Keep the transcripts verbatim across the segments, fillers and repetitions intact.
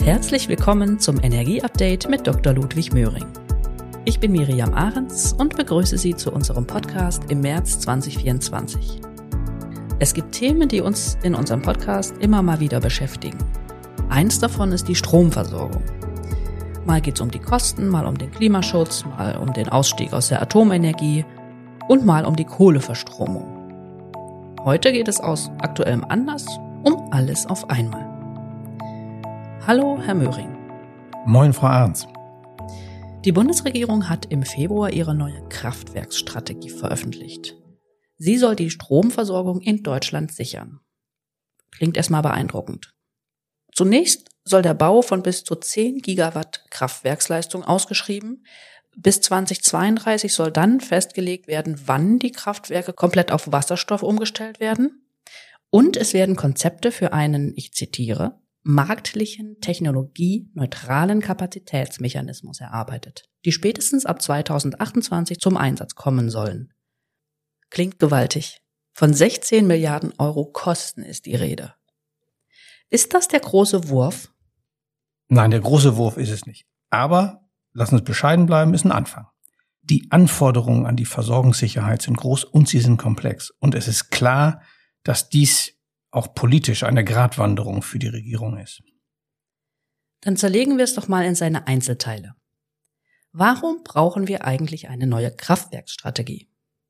Herzlich willkommen zum Energie-Update mit Doktor Ludwig Möhring. Ich bin Miriam Ahrens und begrüße Sie zu unserem Podcast im März zwanzig vierundzwanzig. Es gibt Themen, die uns in unserem Podcast immer mal wieder beschäftigen. Eins davon ist die Stromversorgung. Mal geht es um die Kosten, mal um den Klimaschutz, mal um den Ausstieg aus der Atomenergie und mal um die Kohleverstromung. Heute geht es aus aktuellem Anlass um alles auf einmal. Hallo, Herr Möhring. Moin, Frau Ahrens. Die Bundesregierung hat im Februar ihre neue Kraftwerksstrategie veröffentlicht. Sie soll die Stromversorgung in Deutschland sichern. Klingt erstmal beeindruckend. Zunächst soll der Bau von bis zu zehn Gigawatt Kraftwerksleistung ausgeschrieben. Bis zweitausendzweiunddreißig soll dann festgelegt werden, wann die Kraftwerke komplett auf Wasserstoff umgestellt werden. Und es werden Konzepte für einen, ich zitiere, marktlichen, technologieneutralen Kapazitätsmechanismus erarbeitet, die spätestens ab zweitausendachtundzwanzig zum Einsatz kommen sollen. Klingt gewaltig. Von sechzehn Milliarden Euro Kosten ist die Rede. Ist das der große Wurf? Nein, der große Wurf ist es nicht. Aber, lassen uns bescheiden bleiben, ist ein Anfang. Die Anforderungen an die Versorgungssicherheit sind groß und sie sind komplex. Und es ist klar, dass dies auch politisch eine Gratwanderung für die Regierung ist. Dann zerlegen wir es doch mal in seine Einzelteile. Warum brauchen wir eigentlich eine neue Kraftwerksstrategie?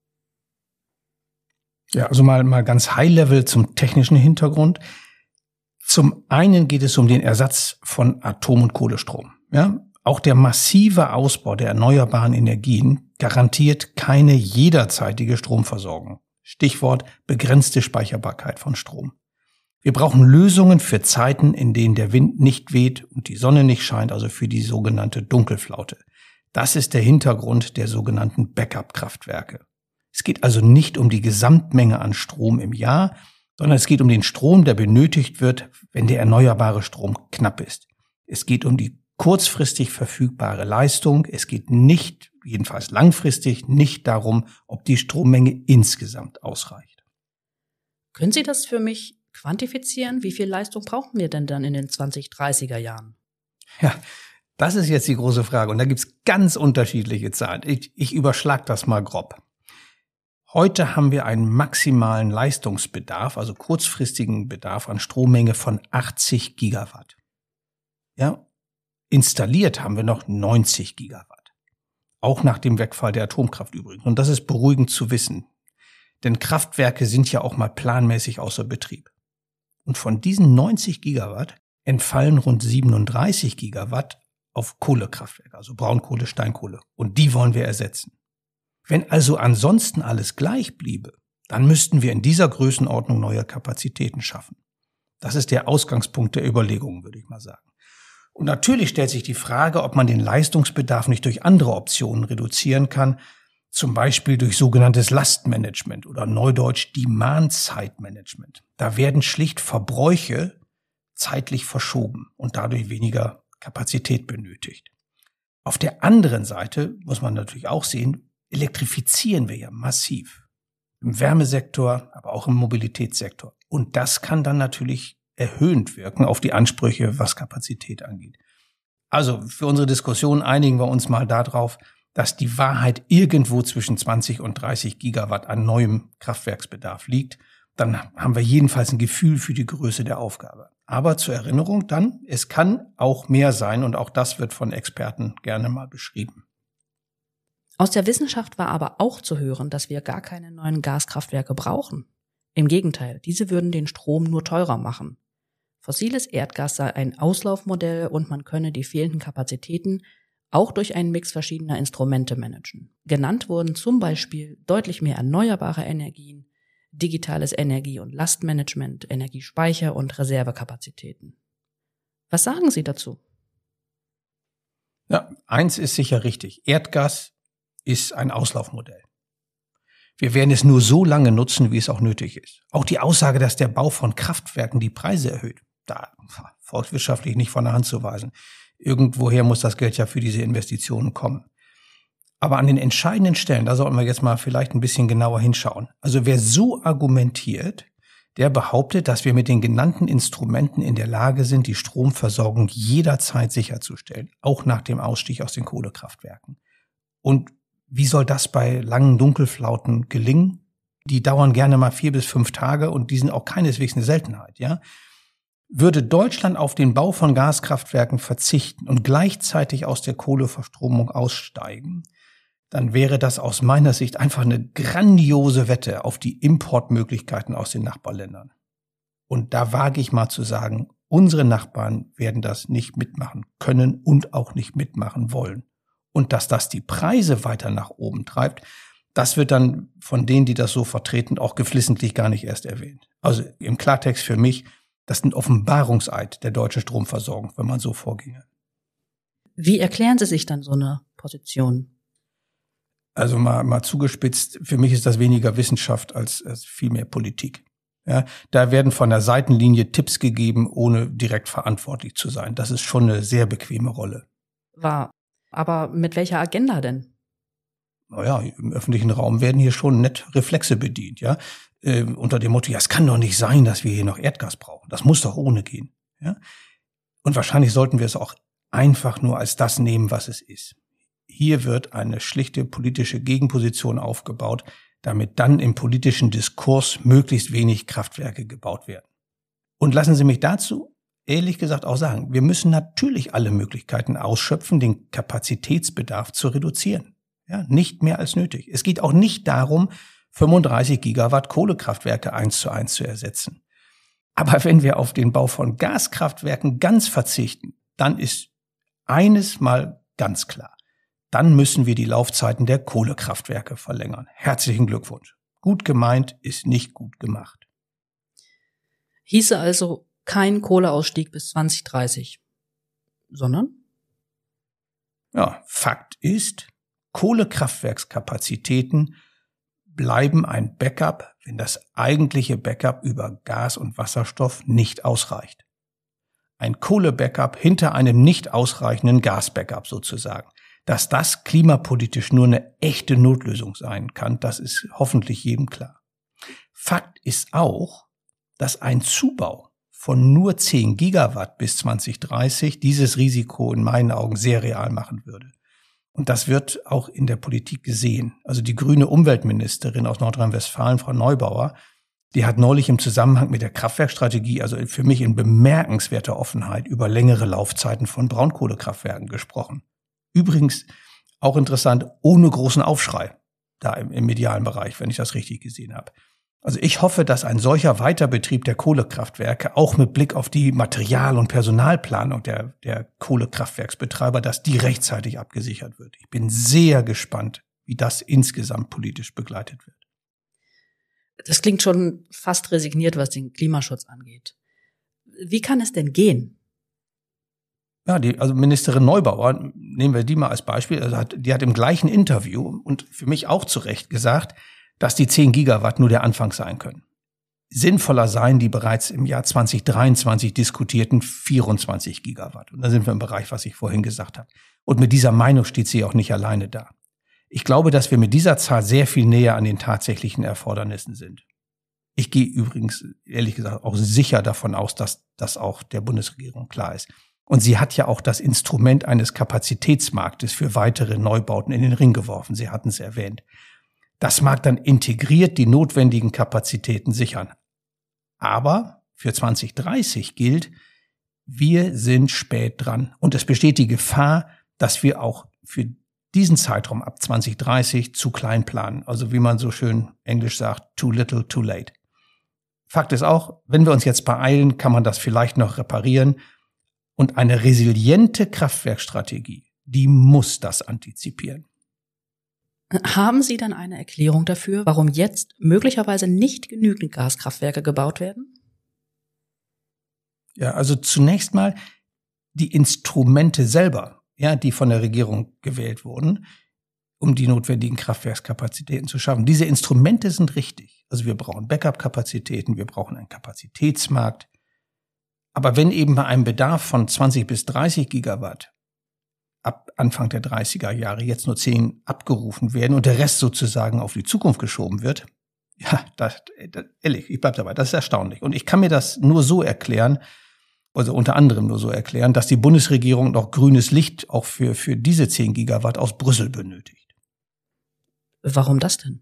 Ja, also mal, mal ganz High-Level zum technischen Hintergrund. Zum einen geht es um den Ersatz von Atom- und Kohlestrom. Ja, auch der massive Ausbau der erneuerbaren Energien garantiert keine jederzeitige Stromversorgung. Stichwort begrenzte Speicherbarkeit von Strom. Wir brauchen Lösungen für Zeiten, in denen der Wind nicht weht und die Sonne nicht scheint, also für die sogenannte Dunkelflaute. Das ist der Hintergrund der sogenannten Backup-Kraftwerke. Es geht also nicht um die Gesamtmenge an Strom im Jahr, sondern es geht um den Strom, der benötigt wird, wenn der erneuerbare Strom knapp ist. Es geht um die kurzfristig verfügbare Leistung. Es geht nicht, jedenfalls langfristig, nicht darum, ob die Strommenge insgesamt ausreicht. Können Sie das für mich quantifizieren? Wie viel Leistung brauchen wir denn dann in den zwanzig dreißiger Jahren? Ja, das ist jetzt die große Frage. Und da gibt's ganz unterschiedliche Zahlen. Ich, ich überschlag das mal grob. Heute haben wir einen maximalen Leistungsbedarf, also kurzfristigen Bedarf an Strommenge von achtzig Gigawatt. Ja, installiert haben wir noch neunzig Gigawatt. Auch nach dem Wegfall der Atomkraft übrigens. Und das ist beruhigend zu wissen. Denn Kraftwerke sind ja auch mal planmäßig außer Betrieb. Und von diesen neunzig Gigawatt entfallen rund siebenunddreißig Gigawatt auf Kohlekraftwerke, also Braunkohle, Steinkohle. Und die wollen wir ersetzen. Wenn also ansonsten alles gleich bliebe, dann müssten wir in dieser Größenordnung neue Kapazitäten schaffen. Das ist der Ausgangspunkt der Überlegungen, würde ich mal sagen. Und natürlich stellt sich die Frage, ob man den Leistungsbedarf nicht durch andere Optionen reduzieren kann, zum Beispiel durch sogenanntes Lastmanagement oder neudeutsch Demand-Side-Management. Da werden schlicht Verbräuche zeitlich verschoben und dadurch weniger Kapazität benötigt. Auf der anderen Seite muss man natürlich auch sehen, elektrifizieren wir ja massiv. Im Wärmesektor, aber auch im Mobilitätssektor. Und das kann dann natürlich erhöhend wirken auf die Ansprüche, was Kapazität angeht. Also für unsere Diskussion einigen wir uns mal darauf, dass die Wahrheit irgendwo zwischen zwanzig und dreißig Gigawatt an neuem Kraftwerksbedarf liegt. Dann haben wir jedenfalls ein Gefühl für die Größe der Aufgabe. Aber zur Erinnerung dann, es kann auch mehr sein und auch das wird von Experten gerne mal beschrieben. Aus der Wissenschaft war aber auch zu hören, dass wir gar keine neuen Gaskraftwerke brauchen. Im Gegenteil, diese würden den Strom nur teurer machen. Fossiles Erdgas sei ein Auslaufmodell und man könne die fehlenden Kapazitäten auch durch einen Mix verschiedener Instrumente managen. Genannt wurden zum Beispiel deutlich mehr erneuerbare Energien, digitales Energie- und Lastmanagement, Energiespeicher und Reservekapazitäten. Was sagen Sie dazu? Ja, eins ist sicher richtig. Erdgas ist ein Auslaufmodell. Wir werden es nur so lange nutzen, wie es auch nötig ist. Auch die Aussage, dass der Bau von Kraftwerken die Preise erhöht, da volkswirtschaftlich nicht von der Hand zu weisen. Irgendwoher muss das Geld ja für diese Investitionen kommen. Aber an den entscheidenden Stellen, da sollten wir jetzt mal vielleicht ein bisschen genauer hinschauen. Also wer so argumentiert, der behauptet, dass wir mit den genannten Instrumenten in der Lage sind, die Stromversorgung jederzeit sicherzustellen, auch nach dem Ausstieg aus den Kohlekraftwerken. Und wie soll das bei langen Dunkelflauten gelingen? Die dauern gerne mal vier bis fünf Tage und die sind auch keineswegs eine Seltenheit, ja? Würde Deutschland auf den Bau von Gaskraftwerken verzichten und gleichzeitig aus der Kohleverstromung aussteigen, dann wäre das aus meiner Sicht einfach eine grandiose Wette auf die Importmöglichkeiten aus den Nachbarländern. Und da wage ich mal zu sagen, unsere Nachbarn werden das nicht mitmachen können und auch nicht mitmachen wollen. Und dass das die Preise weiter nach oben treibt, das wird dann von denen, die das so vertreten, auch geflissentlich gar nicht erst erwähnt. Also im Klartext für mich, das ist ein Offenbarungseid der deutschen Stromversorgung, wenn man so vorginge. Wie erklären Sie sich dann so eine Position? Also mal, mal zugespitzt, für mich ist das weniger Wissenschaft als, als viel mehr Politik. Ja, da werden von der Seitenlinie Tipps gegeben, ohne direkt verantwortlich zu sein. Das ist schon eine sehr bequeme Rolle. Wahr. Aber mit welcher Agenda denn? Naja, im öffentlichen Raum werden hier schon nett Reflexe bedient, ja. Äh, unter dem Motto, ja, es kann doch nicht sein, dass wir hier noch Erdgas brauchen. Das muss doch ohne gehen, ja. Und wahrscheinlich sollten wir es auch einfach nur als das nehmen, was es ist. Hier wird eine schlichte politische Gegenposition aufgebaut, damit dann im politischen Diskurs möglichst wenig Kraftwerke gebaut werden. Und lassen Sie mich dazu ehrlich gesagt auch sagen, wir müssen natürlich alle Möglichkeiten ausschöpfen, den Kapazitätsbedarf zu reduzieren. Ja, nicht mehr als nötig. Es geht auch nicht darum, fünfunddreißig Gigawatt Kohlekraftwerke eins zu eins zu ersetzen. Aber wenn wir auf den Bau von Gaskraftwerken ganz verzichten, dann ist eines mal ganz klar. Dann müssen wir die Laufzeiten der Kohlekraftwerke verlängern. Herzlichen Glückwunsch. Gut gemeint ist nicht gut gemacht. Hieße also kein Kohleausstieg bis zwanzig dreißig, sondern? Ja, Fakt ist, Kohlekraftwerkskapazitäten bleiben ein Backup, wenn das eigentliche Backup über Gas und Wasserstoff nicht ausreicht. Ein Kohle-Backup hinter einem nicht ausreichenden Gas-Backup sozusagen. Dass das klimapolitisch nur eine echte Notlösung sein kann, das ist hoffentlich jedem klar. Fakt ist auch, dass ein Zubau von nur zehn Gigawatt bis zwanzig dreißig dieses Risiko in meinen Augen sehr real machen würde. Und das wird auch in der Politik gesehen. Also die grüne Umweltministerin aus Nordrhein-Westfalen, Frau Neubauer, die hat neulich im Zusammenhang mit der Kraftwerkstrategie, also für mich in bemerkenswerter Offenheit, über längere Laufzeiten von Braunkohlekraftwerken gesprochen. Übrigens, auch interessant, ohne großen Aufschrei da im, im medialen Bereich, wenn ich das richtig gesehen habe. Also ich hoffe, dass ein solcher Weiterbetrieb der Kohlekraftwerke auch mit Blick auf die Material- und Personalplanung der, der Kohlekraftwerksbetreiber, dass die rechtzeitig abgesichert wird. Ich bin sehr gespannt, wie das insgesamt politisch begleitet wird. Das klingt schon fast resigniert, was den Klimaschutz angeht. Wie kann es denn gehen? Ja, die, also Ministerin Neubauer, nehmen wir die mal als Beispiel, also hat, die hat im gleichen Interview und für mich auch zu Recht gesagt, dass die zehn Gigawatt nur der Anfang sein können. Sinnvoller seien die bereits im Jahr zwanzig dreiundzwanzig diskutierten vierundzwanzig Gigawatt. Und da sind wir im Bereich, was ich vorhin gesagt habe. Und mit dieser Meinung steht sie auch nicht alleine da. Ich glaube, dass wir mit dieser Zahl sehr viel näher an den tatsächlichen Erfordernissen sind. Ich gehe übrigens, ehrlich gesagt, auch sicher davon aus, dass das auch der Bundesregierung klar ist. Und sie hat ja auch das Instrument eines Kapazitätsmarktes für weitere Neubauten in den Ring geworfen. Sie hatten es erwähnt. Das mag dann integriert die notwendigen Kapazitäten sichern. Aber für zwanzig dreißig gilt, wir sind spät dran. Und es besteht die Gefahr, dass wir auch für diesen Zeitraum ab zwanzig dreißig zu klein planen. Also wie man so schön englisch sagt, too little, too late. Fakt ist auch, wenn wir uns jetzt beeilen, kann man das vielleicht noch reparieren. Und eine resiliente Kraftwerkstrategie, die muss das antizipieren. Haben Sie dann eine Erklärung dafür, warum jetzt möglicherweise nicht genügend Gaskraftwerke gebaut werden? Ja, also zunächst mal die Instrumente selber, ja, die von der Regierung gewählt wurden, um die notwendigen Kraftwerkskapazitäten zu schaffen. Diese Instrumente sind richtig. Also wir brauchen Backup-Kapazitäten, wir brauchen einen Kapazitätsmarkt. Aber wenn eben bei einem Bedarf von zwanzig bis dreißig Gigawatt ab Anfang der dreißiger Jahre jetzt nur zehn abgerufen werden und der Rest sozusagen auf die Zukunft geschoben wird, Ja, das, das, ehrlich, ich bleib dabei, das ist erstaunlich. Und ich kann mir das nur so erklären, also unter anderem nur so erklären, dass die Bundesregierung noch grünes Licht auch für, für diese zehn Gigawatt aus Brüssel benötigt. Warum das denn?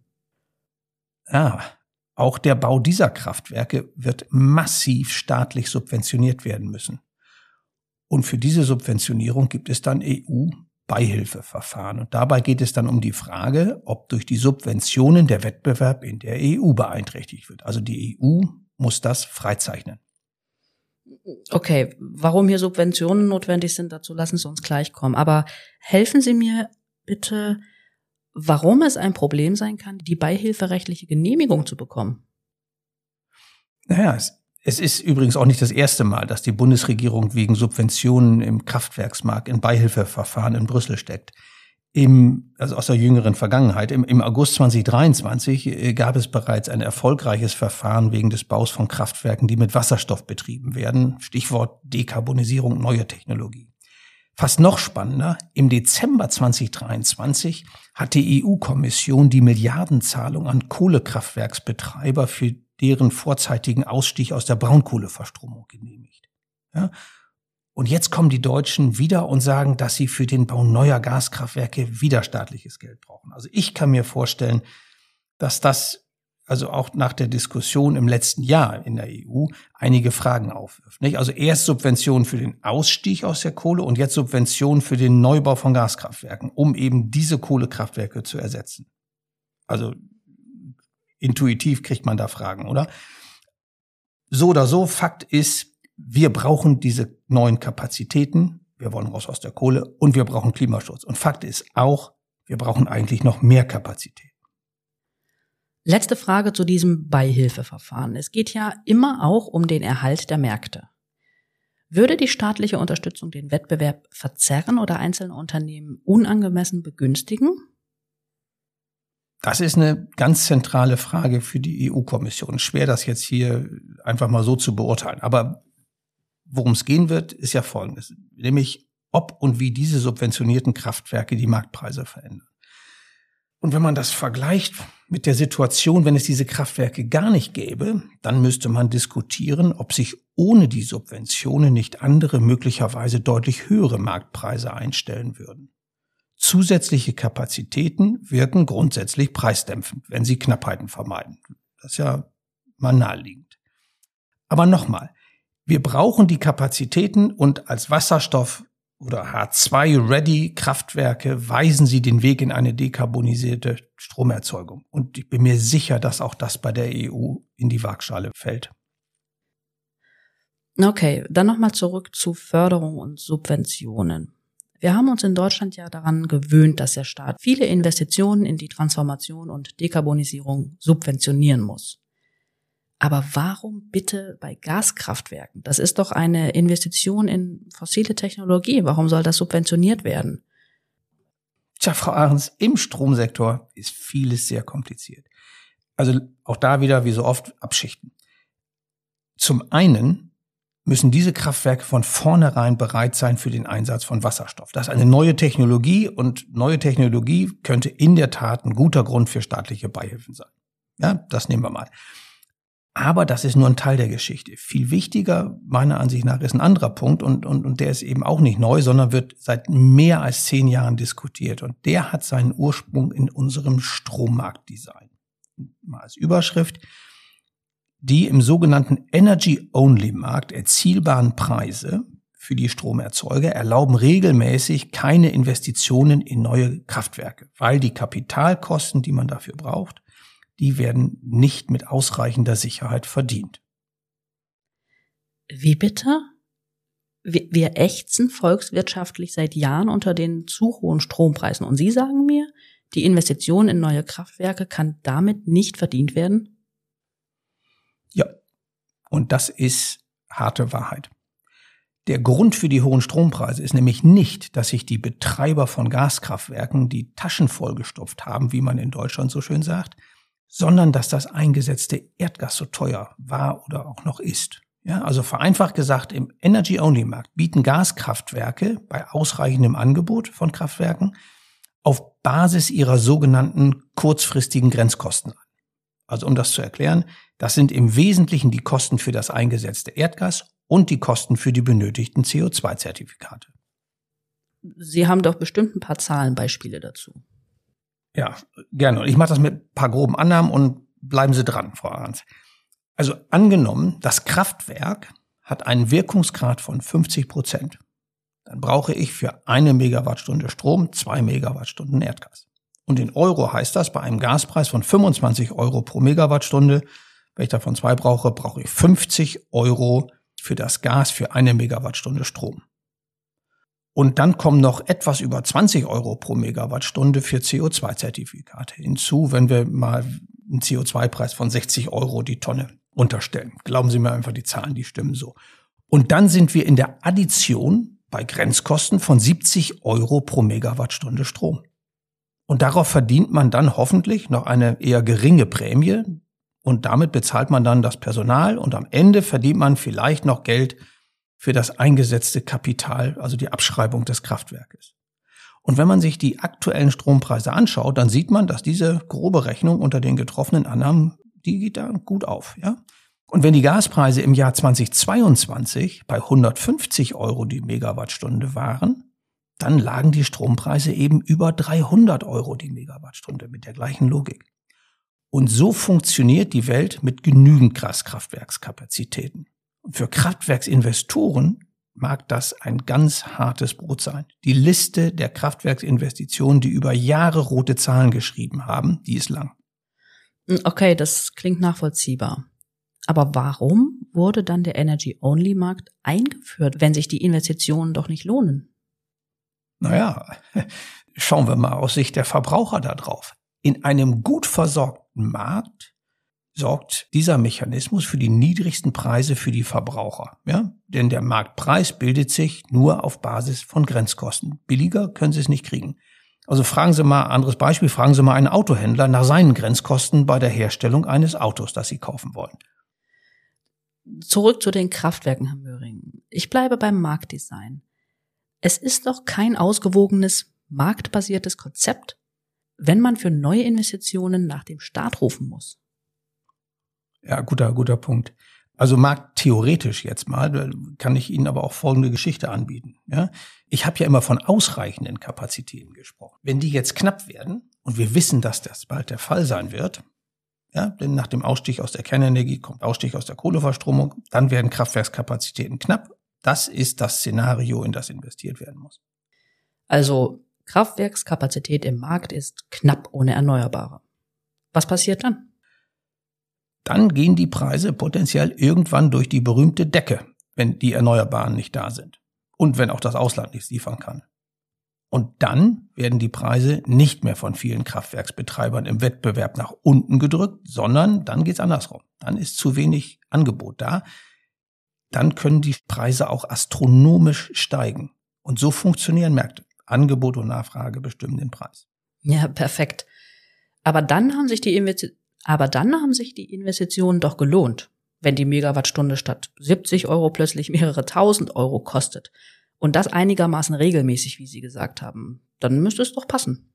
Ja, auch der Bau dieser Kraftwerke wird massiv staatlich subventioniert werden müssen. Und für diese Subventionierung gibt es dann E U-Beihilfeverfahren. Und dabei geht es dann um die Frage, ob durch die Subventionen der Wettbewerb in der E U beeinträchtigt wird. Also die E U muss das freizeichnen. Okay, warum hier Subventionen notwendig sind, dazu lassen Sie uns gleich kommen. Aber helfen Sie mir bitte, warum es ein Problem sein kann, die beihilferechtliche Genehmigung zu bekommen. Naja, es, es ist übrigens auch nicht das erste Mal, dass die Bundesregierung wegen Subventionen im Kraftwerksmarkt in Beihilfeverfahren in Brüssel steckt. Im, also aus der jüngeren Vergangenheit, im, im August zweitausenddreiundzwanzig äh, gab es bereits ein erfolgreiches Verfahren wegen des Baus von Kraftwerken, die mit Wasserstoff betrieben werden. Stichwort Dekarbonisierung, neue Technologie. Fast noch spannender, im Dezember zweitausenddreiundzwanzig hat die E U-Kommission die Milliardenzahlung an Kohlekraftwerksbetreiber für deren vorzeitigen Ausstieg aus der Braunkohleverstromung genehmigt. Ja? Und jetzt kommen die Deutschen wieder und sagen, dass sie für den Bau neuer Gaskraftwerke wieder staatliches Geld brauchen. Also ich kann mir vorstellen, dass das also auch nach der Diskussion im letzten Jahr in der E U einige Fragen aufwirft. Nicht? Also erst Subventionen für den Ausstieg aus der Kohle und jetzt Subventionen für den Neubau von Gaskraftwerken, um eben diese Kohlekraftwerke zu ersetzen. Also intuitiv kriegt man da Fragen, oder? So oder so, Fakt ist, wir brauchen diese neuen Kapazitäten, wir wollen raus aus der Kohle und wir brauchen Klimaschutz. Und Fakt ist auch, wir brauchen eigentlich noch mehr Kapazität. Letzte Frage zu diesem Beihilfeverfahren. Es geht ja immer auch um den Erhalt der Märkte. Würde die staatliche Unterstützung den Wettbewerb verzerren oder einzelne Unternehmen unangemessen begünstigen? Das ist eine ganz zentrale Frage für die E U-Kommission. Schwer, das jetzt hier einfach mal so zu beurteilen. Aber worum es gehen wird, ist ja Folgendes. Nämlich, ob und wie diese subventionierten Kraftwerke die Marktpreise verändern. Und wenn man das vergleicht mit der Situation, wenn es diese Kraftwerke gar nicht gäbe, dann müsste man diskutieren, ob sich ohne die Subventionen nicht andere, möglicherweise deutlich höhere Marktpreise einstellen würden. Zusätzliche Kapazitäten wirken grundsätzlich preisdämpfend, wenn sie Knappheiten vermeiden. Das ist ja mal naheliegend. Aber nochmal, wir brauchen die Kapazitäten und als Wasserstoff- oder H zwei Ready Kraftwerke weisen sie den Weg in eine dekarbonisierte Stromerzeugung. Und ich bin mir sicher, dass auch das bei der E U in die Waagschale fällt. Okay, dann nochmal zurück zu Förderung und Subventionen. Wir haben uns in Deutschland ja daran gewöhnt, dass der Staat viele Investitionen in die Transformation und Dekarbonisierung subventionieren muss. Aber warum bitte bei Gaskraftwerken? Das ist doch eine Investition in fossile Technologie. Warum soll das subventioniert werden? Tja, Frau Ahrens, im Stromsektor ist vieles sehr kompliziert. Also auch da wieder, wie so oft, abschichten. Zum einen müssen diese Kraftwerke von vornherein bereit sein für den Einsatz von Wasserstoff. Das ist eine neue Technologie und neue Technologie könnte in der Tat ein guter Grund für staatliche Beihilfen sein. Ja, das nehmen wir mal. Aber das ist nur ein Teil der Geschichte. Viel wichtiger, meiner Ansicht nach, ist ein anderer Punkt und, und, und der ist eben auch nicht neu, sondern wird seit mehr als zehn Jahren diskutiert. Und der hat seinen Ursprung in unserem Strommarktdesign. Mal als Überschrift: Die im sogenannten Energy-Only-Markt erzielbaren Preise für die Stromerzeuger erlauben regelmäßig keine Investitionen in neue Kraftwerke, weil die Kapitalkosten, die man dafür braucht, die werden nicht mit ausreichender Sicherheit verdient. Wie bitte? Wir, wir ächzen volkswirtschaftlich seit Jahren unter den zu hohen Strompreisen. Und Sie sagen mir, die Investition in neue Kraftwerke kann damit nicht verdient werden? Ja, und das ist harte Wahrheit. Der Grund für die hohen Strompreise ist nämlich nicht, dass sich die Betreiber von Gaskraftwerken die Taschen vollgestopft haben, wie man in Deutschland so schön sagt, sondern dass das eingesetzte Erdgas so teuer war oder auch noch ist. Ja, also vereinfacht gesagt, im Energy-Only-Markt bieten Gaskraftwerke bei ausreichendem Angebot von Kraftwerken auf Basis ihrer sogenannten kurzfristigen Grenzkosten an. Also um das zu erklären, das sind im Wesentlichen die Kosten für das eingesetzte Erdgas und die Kosten für die benötigten C O zwei Zertifikate. Sie haben doch bestimmt ein paar Zahlenbeispiele dazu. Ja, gerne. Und ich mache das mit ein paar groben Annahmen und bleiben Sie dran, Frau Arns. Also angenommen, das Kraftwerk hat einen Wirkungsgrad von fünfzig Prozent. Dann brauche ich für eine Megawattstunde Strom zwei Megawattstunden Erdgas. Und in Euro heißt das bei einem Gaspreis von fünfundzwanzig Euro pro Megawattstunde, wenn ich davon zwei brauche, brauche ich fünfzig Euro für das Gas für eine Megawattstunde Strom. Und dann kommen noch etwas über zwanzig Euro pro Megawattstunde für C O zwei Zertifikate hinzu, wenn wir mal einen C O zwei Preis von sechzig Euro die Tonne unterstellen. Glauben Sie mir einfach, die Zahlen, die stimmen so. Und dann sind wir in der Addition bei Grenzkosten von siebzig Euro pro Megawattstunde Strom. Und darauf verdient man dann hoffentlich noch eine eher geringe Prämie und damit bezahlt man dann das Personal und am Ende verdient man vielleicht noch Geld für das eingesetzte Kapital, also die Abschreibung des Kraftwerkes. Und wenn man sich die aktuellen Strompreise anschaut, dann sieht man, dass diese grobe Rechnung unter den getroffenen Annahmen, die geht da gut auf, ja. Und wenn die Gaspreise im Jahr zweitausendzweiundzwanzig bei hundertfünfzig Euro die Megawattstunde waren, dann lagen die Strompreise eben über dreihundert Euro die Megawattstunde mit der gleichen Logik. Und so funktioniert die Welt mit genügend Gaskraftwerkskapazitäten. Und für Kraftwerksinvestoren mag das ein ganz hartes Brot sein. Die Liste der Kraftwerksinvestitionen, die über Jahre rote Zahlen geschrieben haben, die ist lang. Okay, das klingt nachvollziehbar. Aber warum wurde dann der Energy-Only-Markt eingeführt, wenn sich die Investitionen doch nicht lohnen? Naja, schauen wir mal aus Sicht der Verbraucher da drauf. In einem gut versorgten Markt sorgt dieser Mechanismus für die niedrigsten Preise für die Verbraucher. Ja? Denn der Marktpreis bildet sich nur auf Basis von Grenzkosten. Billiger können Sie es nicht kriegen. Also fragen Sie mal, anderes Beispiel, fragen Sie mal einen Autohändler nach seinen Grenzkosten bei der Herstellung eines Autos, das Sie kaufen wollen. Zurück zu den Kraftwerken, Herr Möhring. Ich bleibe beim Marktdesign. Es ist doch kein ausgewogenes, marktbasiertes Konzept, wenn man für neue Investitionen nach dem Staat rufen muss. Ja, guter, guter Punkt. Also markttheoretisch jetzt mal, kann ich Ihnen aber auch folgende Geschichte anbieten. Ja, ich habe ja immer von ausreichenden Kapazitäten gesprochen. Wenn die jetzt knapp werden, und wir wissen, dass das bald der Fall sein wird, ja, denn nach dem Ausstieg aus der Kernenergie kommt Ausstieg aus der Kohleverstromung, dann werden Kraftwerkskapazitäten knapp. Das ist das Szenario, in das investiert werden muss. Also Kraftwerkskapazität im Markt ist knapp ohne Erneuerbare. Was passiert dann? Dann gehen die Preise potenziell irgendwann durch die berühmte Decke, wenn die Erneuerbaren nicht da sind und wenn auch das Ausland nichts liefern kann. Und dann werden die Preise nicht mehr von vielen Kraftwerksbetreibern im Wettbewerb nach unten gedrückt, sondern dann geht's andersrum. Dann ist zu wenig Angebot da. Dann können die Preise auch astronomisch steigen. Und so funktionieren Märkte. Angebot und Nachfrage bestimmen den Preis. Ja, perfekt. Aber dann haben sich die Investitionen Aber dann haben sich die Investitionen doch gelohnt, wenn die Megawattstunde statt siebzig Euro plötzlich mehrere tausend Euro kostet. Und das einigermaßen regelmäßig, wie Sie gesagt haben. Dann müsste es doch passen.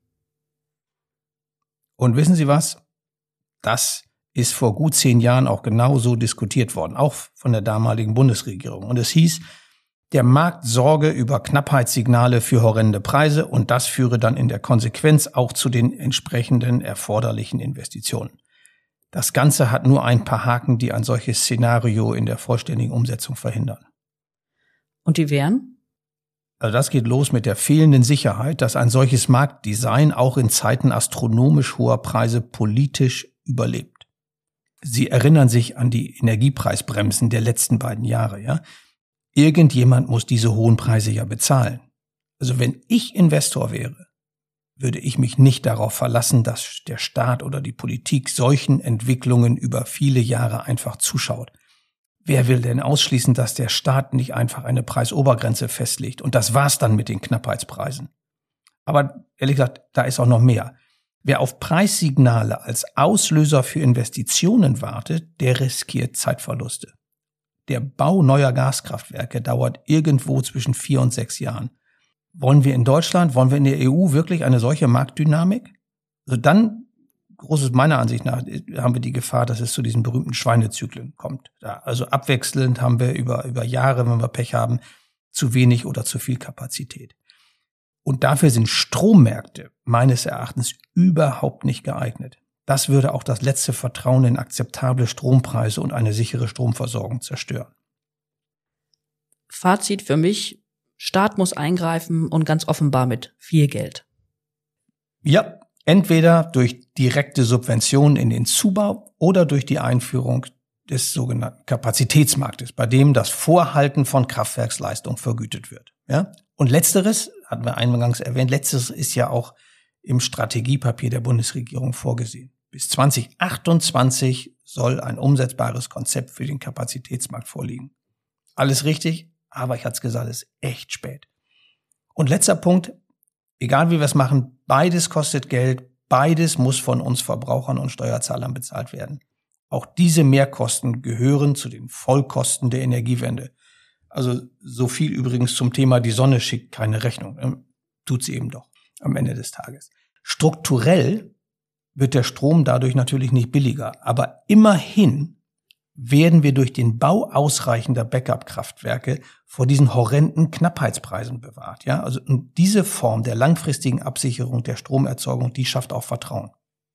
Und wissen Sie was? Das ist vor gut zehn Jahren auch genau so diskutiert worden, auch von der damaligen Bundesregierung. Und es hieß, der Markt sorge über Knappheitssignale für horrende Preise und das führe dann in der Konsequenz auch zu den entsprechenden erforderlichen Investitionen. Das Ganze hat nur ein paar Haken, die ein solches Szenario in der vollständigen Umsetzung verhindern. Und die wären? Also das geht los mit der fehlenden Sicherheit, dass ein solches Marktdesign auch in Zeiten astronomisch hoher Preise politisch überlebt. Sie erinnern sich an die Energiepreisbremsen der letzten beiden Jahre, ja? Irgendjemand muss diese hohen Preise ja bezahlen. Also wenn ich Investor wäre, würde ich mich nicht darauf verlassen, dass der Staat oder die Politik solchen Entwicklungen über viele Jahre einfach zuschaut. Wer will denn ausschließen, dass der Staat nicht einfach eine Preisobergrenze festlegt? Und das war's dann mit den Knappheitspreisen. Aber ehrlich gesagt, da ist auch noch mehr. Wer auf Preissignale als Auslöser für Investitionen wartet, der riskiert Zeitverluste. Der Bau neuer Gaskraftwerke dauert irgendwo zwischen vier und sechs Jahren. Wollen wir in Deutschland, wollen wir in der E U wirklich eine solche Marktdynamik? Also dann großes, meiner Ansicht nach, haben wir die Gefahr, dass es zu diesen berühmten Schweinezyklen kommt. Ja, also abwechselnd haben wir über, über Jahre, wenn wir Pech haben, zu wenig oder zu viel Kapazität. Und dafür sind Strommärkte meines Erachtens überhaupt nicht geeignet. Das würde auch das letzte Vertrauen in akzeptable Strompreise und eine sichere Stromversorgung zerstören. Fazit für mich, Staat muss eingreifen und ganz offenbar mit viel Geld. Ja, entweder durch direkte Subventionen in den Zubau oder durch die Einführung des sogenannten Kapazitätsmarktes, bei dem das Vorhalten von Kraftwerksleistung vergütet wird. Ja? Und letzteres, hatten wir eingangs erwähnt, letzteres ist ja auch im Strategiepapier der Bundesregierung vorgesehen. Bis zwanzig achtundzwanzig soll ein umsetzbares Konzept für den Kapazitätsmarkt vorliegen. Alles richtig, aber ich hatte es gesagt, es ist echt spät. Und letzter Punkt, egal wie wir es machen, beides kostet Geld, beides muss von uns Verbrauchern und Steuerzahlern bezahlt werden. Auch diese Mehrkosten gehören zu den Vollkosten der Energiewende. Also so viel übrigens zum Thema, die Sonne schickt keine Rechnung. Tut sie eben doch am Ende des Tages. Strukturell wird der Strom dadurch natürlich nicht billiger, aber immerhin werden wir durch den Bau ausreichender Backup-Kraftwerke vor diesen horrenden Knappheitspreisen bewahrt. Ja, also und diese Form der langfristigen Absicherung der Stromerzeugung, die schafft auch Vertrauen.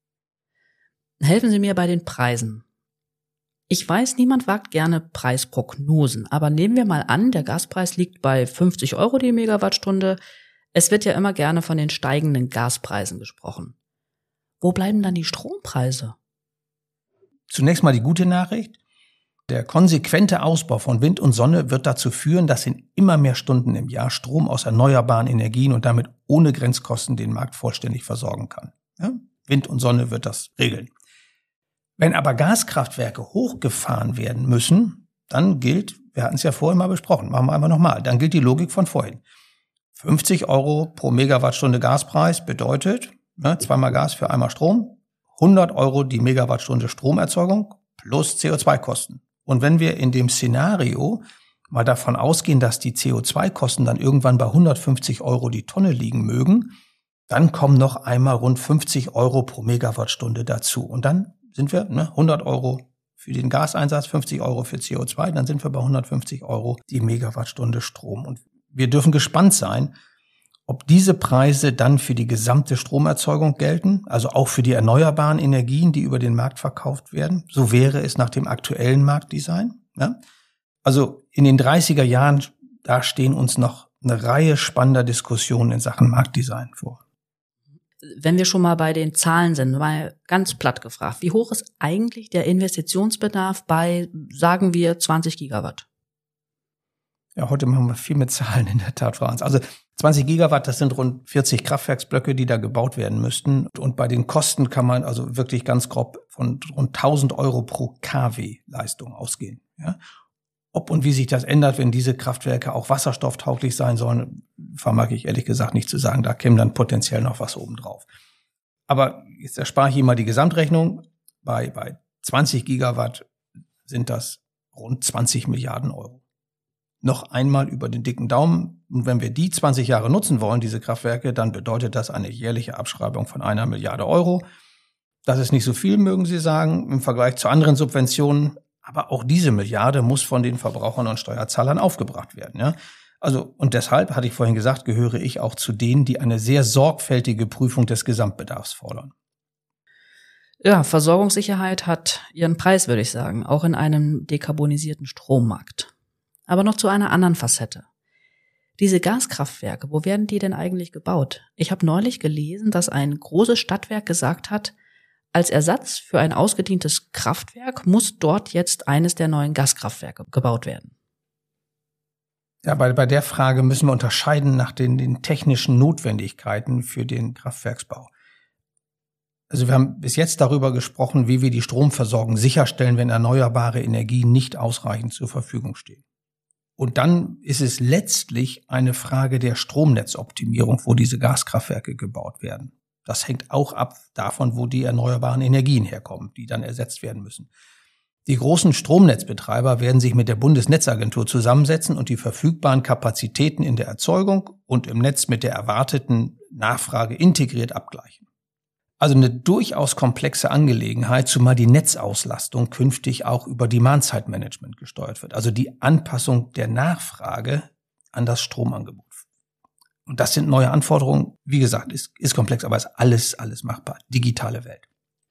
Helfen Sie mir bei den Preisen. Ich weiß, niemand wagt gerne Preisprognosen, aber nehmen wir mal an, der Gaspreis liegt bei fünfzig Euro die Megawattstunde. Es wird ja immer gerne von den steigenden Gaspreisen gesprochen. Wo bleiben dann die Strompreise? Zunächst mal die gute Nachricht. Der konsequente Ausbau von Wind und Sonne wird dazu führen, dass in immer mehr Stunden im Jahr Strom aus erneuerbaren Energien und damit ohne Grenzkosten den Markt vollständig versorgen kann. Ja? Wind und Sonne wird das regeln. Wenn aber Gaskraftwerke hochgefahren werden müssen, dann gilt, wir hatten es ja vorhin mal besprochen, machen wir einfach nochmal, dann gilt die Logik von vorhin. fünfzig Euro pro Megawattstunde Gaspreis bedeutet, ne, zweimal Gas für einmal Strom, hundert Euro die Megawattstunde Stromerzeugung plus C O zwei Kosten. Und wenn wir in dem Szenario mal davon ausgehen, dass die C O zwei Kosten dann irgendwann bei hundertfünfzig Euro die Tonne liegen mögen, dann kommen noch einmal rund fünfzig Euro pro Megawattstunde dazu. Und dann sind wir ne, hundert Euro für den Gaseinsatz, fünfzig Euro für C O zwei, dann sind wir bei hundertfünfzig Euro die Megawattstunde Strom. Und wir dürfen gespannt sein, ob diese Preise dann für die gesamte Stromerzeugung gelten, also auch für die erneuerbaren Energien, die über den Markt verkauft werden. So wäre es nach dem aktuellen Marktdesign. Ja? Also in den dreißiger Jahren, da stehen uns noch eine Reihe spannender Diskussionen in Sachen Marktdesign vor. Wenn wir schon mal bei den Zahlen sind, mal ganz platt gefragt, wie hoch ist eigentlich der Investitionsbedarf bei, sagen wir, zwanzig Gigawatt? Ja, heute machen wir viel mit Zahlen in der Tat, Franz. Also zwanzig Gigawatt, das sind rund vierzig Kraftwerksblöcke, die da gebaut werden müssten. Und bei den Kosten kann man also wirklich ganz grob von rund tausend Euro pro KW Leistung ausgehen. Ja? Ob und wie sich das ändert, wenn diese Kraftwerke auch wasserstofftauglich sein sollen, vermag ich ehrlich gesagt nicht zu sagen. Da käme dann potenziell noch was obendrauf. Aber jetzt erspare ich hier mal die Gesamtrechnung. Bei, bei zwanzig Gigawatt sind das rund zwanzig Milliarden Euro. Noch einmal über den dicken Daumen. Und wenn wir die zwanzig Jahre nutzen wollen, diese Kraftwerke, dann bedeutet das eine jährliche Abschreibung von einer Milliarde Euro. Das ist nicht so viel, mögen Sie sagen, im Vergleich zu anderen Subventionen. Aber auch diese Milliarde muss von den Verbrauchern und Steuerzahlern aufgebracht werden. Ja? Also, und deshalb, hatte ich vorhin gesagt, gehöre ich auch zu denen, die eine sehr sorgfältige Prüfung des Gesamtbedarfs fordern. Ja, Versorgungssicherheit hat ihren Preis, würde ich sagen, auch in einem dekarbonisierten Strommarkt. Aber noch zu einer anderen Facette. Diese Gaskraftwerke, wo werden die denn eigentlich gebaut? Ich habe neulich gelesen, dass ein großes Stadtwerk gesagt hat, als Ersatz für ein ausgedientes Kraftwerk muss dort jetzt eines der neuen Gaskraftwerke gebaut werden. Ja, bei, bei der Frage müssen wir unterscheiden nach den, den technischen Notwendigkeiten für den Kraftwerksbau. Also wir haben bis jetzt darüber gesprochen, wie wir die Stromversorgung sicherstellen, wenn erneuerbare Energien nicht ausreichend zur Verfügung stehen. Und dann ist es letztlich eine Frage der Stromnetzoptimierung, wo diese Gaskraftwerke gebaut werden. Das hängt auch ab davon, wo die erneuerbaren Energien herkommen, die dann ersetzt werden müssen. Die großen Stromnetzbetreiber werden sich mit der Bundesnetzagentur zusammensetzen und die verfügbaren Kapazitäten in der Erzeugung und im Netz mit der erwarteten Nachfrage integriert abgleichen. Also eine durchaus komplexe Angelegenheit, zumal die Netzauslastung künftig auch über Demand-Side-Management gesteuert wird. Also die Anpassung der Nachfrage an das Stromangebot. Und das sind neue Anforderungen. Wie gesagt, ist, ist komplex, aber ist alles, alles machbar. Digitale Welt.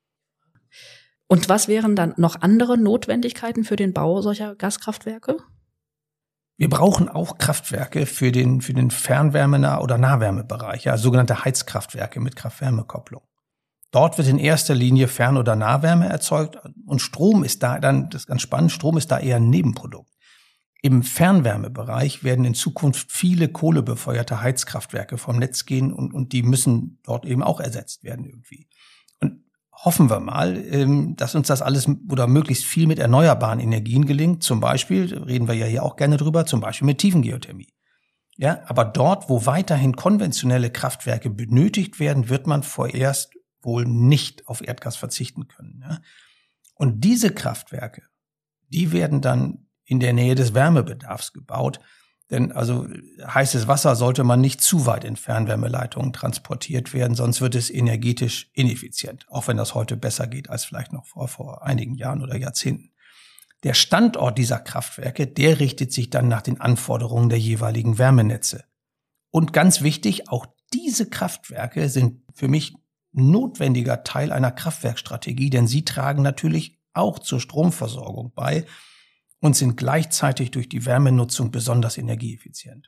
Und was wären dann noch andere Notwendigkeiten für den Bau solcher Gaskraftwerke? Wir brauchen auch Kraftwerke für den, für den Fernwärme- oder Nahwärmebereich, ja, sogenannte Heizkraftwerke mit Kraft-Wärme-Kopplung. Dort wird in erster Linie Fern- oder Nahwärme erzeugt und Strom ist da dann, das ist ganz spannend, Strom ist da eher ein Nebenprodukt. Im Fernwärmebereich werden in Zukunft viele kohlebefeuerte Heizkraftwerke vom Netz gehen und, und die müssen dort eben auch ersetzt werden irgendwie. Und hoffen wir mal, dass uns das alles oder möglichst viel mit erneuerbaren Energien gelingt. Zum Beispiel, reden wir ja hier auch gerne drüber, zum Beispiel mit Tiefengeothermie. Ja, aber dort, wo weiterhin konventionelle Kraftwerke benötigt werden, wird man vorerst wohl nicht auf Erdgas verzichten können. Ja? Und diese Kraftwerke, die werden dann in der Nähe des Wärmebedarfs gebaut. Denn also heißes Wasser sollte man nicht zu weit in Fernwärmeleitungen transportiert werden, sonst wird es energetisch ineffizient, auch wenn das heute besser geht als vielleicht noch vor, vor einigen Jahren oder Jahrzehnten. Der Standort dieser Kraftwerke, der richtet sich dann nach den Anforderungen der jeweiligen Wärmenetze. Und ganz wichtig, auch diese Kraftwerke sind für mich notwendiger Teil einer Kraftwerkstrategie, denn sie tragen natürlich auch zur Stromversorgung bei und sind gleichzeitig durch die Wärmenutzung besonders energieeffizient.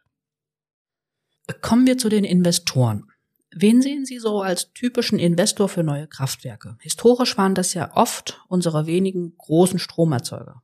Kommen wir zu den Investoren. Wen sehen Sie so als typischen Investor für neue Kraftwerke? Historisch waren das ja oft unsere wenigen großen Stromerzeuger.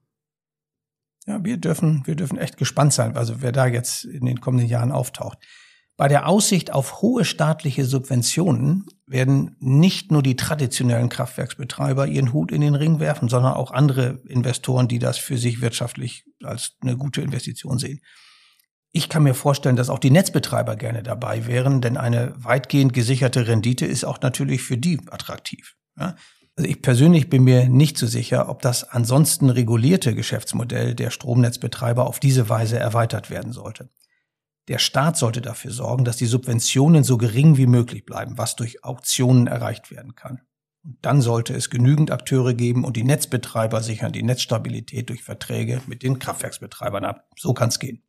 Ja, wir dürfen, wir dürfen echt gespannt sein, also wer da jetzt in den kommenden Jahren auftaucht. Bei der Aussicht auf hohe staatliche Subventionen werden nicht nur die traditionellen Kraftwerksbetreiber ihren Hut in den Ring werfen, sondern auch andere Investoren, die das für sich wirtschaftlich als eine gute Investition sehen. Ich kann mir vorstellen, dass auch die Netzbetreiber gerne dabei wären, denn eine weitgehend gesicherte Rendite ist auch natürlich für die attraktiv. Ja? Also ich persönlich bin mir nicht so sicher, ob das ansonsten regulierte Geschäftsmodell der Stromnetzbetreiber auf diese Weise erweitert werden sollte. Der Staat sollte dafür sorgen, dass die Subventionen so gering wie möglich bleiben, was durch Auktionen erreicht werden kann. Und dann sollte es genügend Akteure geben und die Netzbetreiber sichern die Netzstabilität durch Verträge mit den Kraftwerksbetreibern ab. So kann es gehen.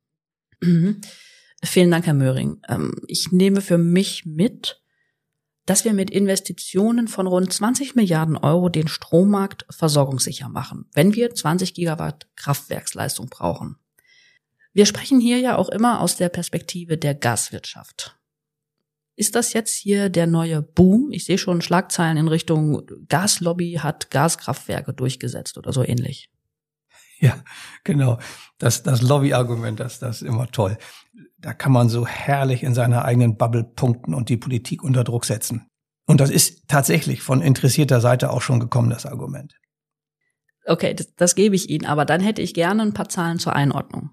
Mhm. Vielen Dank, Herr Möhring. Ich nehme für mich mit, dass wir mit Investitionen von rund zwanzig Milliarden Euro den Strommarkt versorgungssicher machen, wenn wir zwanzig Gigawatt Kraftwerksleistung brauchen. Wir sprechen hier ja auch immer aus der Perspektive der Gaswirtschaft. Ist das jetzt hier der neue Boom? Ich sehe schon Schlagzeilen in Richtung Gaslobby hat Gaskraftwerke durchgesetzt oder so ähnlich. Ja, genau. Das, das Lobby-Argument, das, das ist immer toll. Da kann man so herrlich in seiner eigenen Bubble punkten und die Politik unter Druck setzen. Und das ist tatsächlich von interessierter Seite auch schon gekommen, das Argument. Okay, das, das gebe ich Ihnen, aber dann hätte ich gerne ein paar Zahlen zur Einordnung.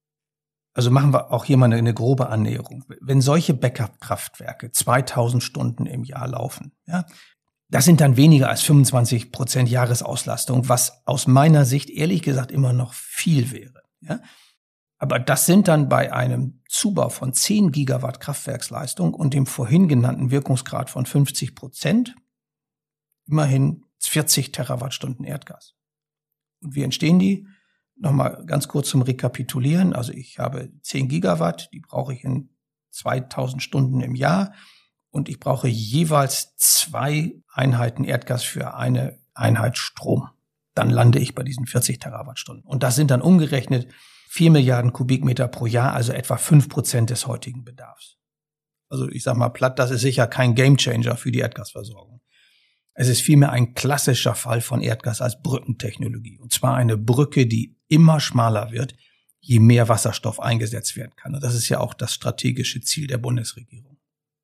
Also machen wir auch hier mal eine, eine grobe Annäherung. Wenn solche Backup-Kraftwerke zweitausend Stunden im Jahr laufen, ja, das sind dann weniger als fünfundzwanzig Prozent Jahresauslastung, was aus meiner Sicht ehrlich gesagt immer noch viel wäre. Ja. Aber das sind dann bei einem Zubau von zehn Gigawatt Kraftwerksleistung und dem vorhin genannten Wirkungsgrad von fünfzig Prozent immerhin vierzig Terawattstunden Erdgas. Und wie entstehen die? Nochmal ganz kurz zum Rekapitulieren. Also ich habe zehn Gigawatt, die brauche ich in zweitausend Stunden im Jahr und ich brauche jeweils zwei Einheiten Erdgas für eine Einheit Strom. Dann lande ich bei diesen vierzig Terawattstunden. Und das sind dann umgerechnet vier Milliarden Kubikmeter pro Jahr, also etwa fünf Prozent des heutigen Bedarfs. Also ich sag mal platt, das ist sicher kein Gamechanger für die Erdgasversorgung. Es ist vielmehr ein klassischer Fall von Erdgas als Brückentechnologie. Und zwar eine Brücke, die immer schmaler wird, je mehr Wasserstoff eingesetzt werden kann. Und das ist ja auch das strategische Ziel der Bundesregierung.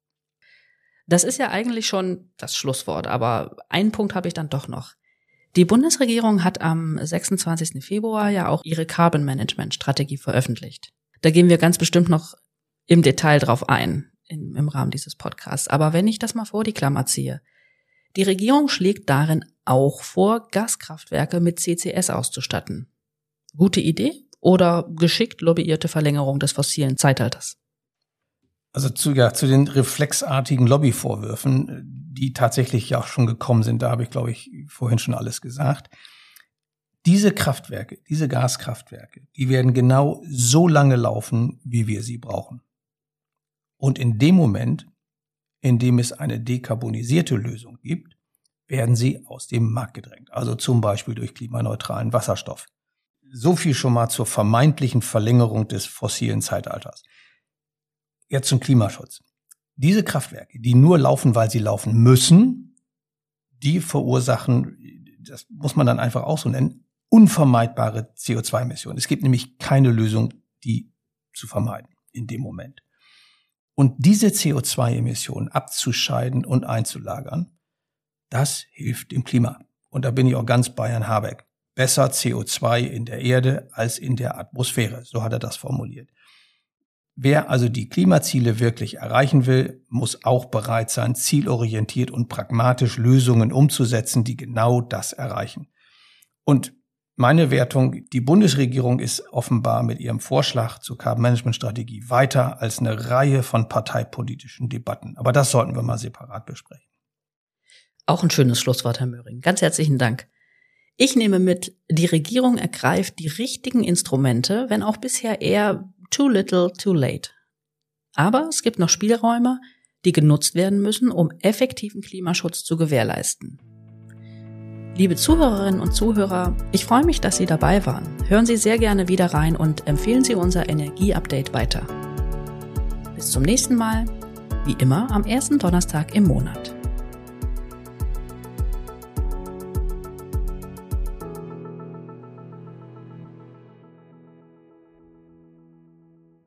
Das ist ja eigentlich schon das Schlusswort, aber einen Punkt habe ich dann doch noch. Die Bundesregierung hat am sechsundzwanzigsten Februar ja auch ihre Carbon-Management-Strategie veröffentlicht. Da gehen wir ganz bestimmt noch im Detail drauf ein, im, im Rahmen dieses Podcasts. Aber wenn ich das mal vor die Klammer ziehe, die Regierung schlägt darin auch vor, Gaskraftwerke mit C C S auszustatten. Gute Idee oder geschickt lobbyierte Verlängerung des fossilen Zeitalters? Also zu, ja, zu den reflexartigen Lobbyvorwürfen, die tatsächlich ja auch schon gekommen sind, da habe ich, glaube ich, vorhin schon alles gesagt. Diese Kraftwerke, diese Gaskraftwerke, die werden genau so lange laufen, wie wir sie brauchen. Und in dem Moment, in dem es eine dekarbonisierte Lösung gibt, werden sie aus dem Markt gedrängt. Also zum Beispiel durch klimaneutralen Wasserstoff. So viel schon mal zur vermeintlichen Verlängerung des fossilen Zeitalters. Jetzt zum Klimaschutz. Diese Kraftwerke, die nur laufen, weil sie laufen müssen, die verursachen, das muss man dann einfach auch so nennen, unvermeidbare C O zwei Emissionen. Es gibt nämlich keine Lösung, die zu vermeiden in dem Moment. Und diese C O zwei Emissionen abzuscheiden und einzulagern, das hilft dem Klima. Und da bin ich auch ganz bei Herrn Habeck. Besser C O zwei in der Erde als in der Atmosphäre. So hat er das formuliert. Wer also die Klimaziele wirklich erreichen will, muss auch bereit sein, zielorientiert und pragmatisch Lösungen umzusetzen, die genau das erreichen. Und meine Wertung, die Bundesregierung ist offenbar mit ihrem Vorschlag zur Carbon-Management-Strategie weiter als eine Reihe von parteipolitischen Debatten. Aber das sollten wir mal separat besprechen. Auch ein schönes Schlusswort, Herr Möhring. Ganz herzlichen Dank. Ich nehme mit, die Regierung ergreift die richtigen Instrumente, wenn auch bisher eher too little, too late. Aber es gibt noch Spielräume, die genutzt werden müssen, um effektiven Klimaschutz zu gewährleisten. Liebe Zuhörerinnen und Zuhörer, ich freue mich, dass Sie dabei waren. Hören Sie sehr gerne wieder rein und empfehlen Sie unser Energie-Update weiter. Bis zum nächsten Mal, wie immer am ersten Donnerstag im Monat.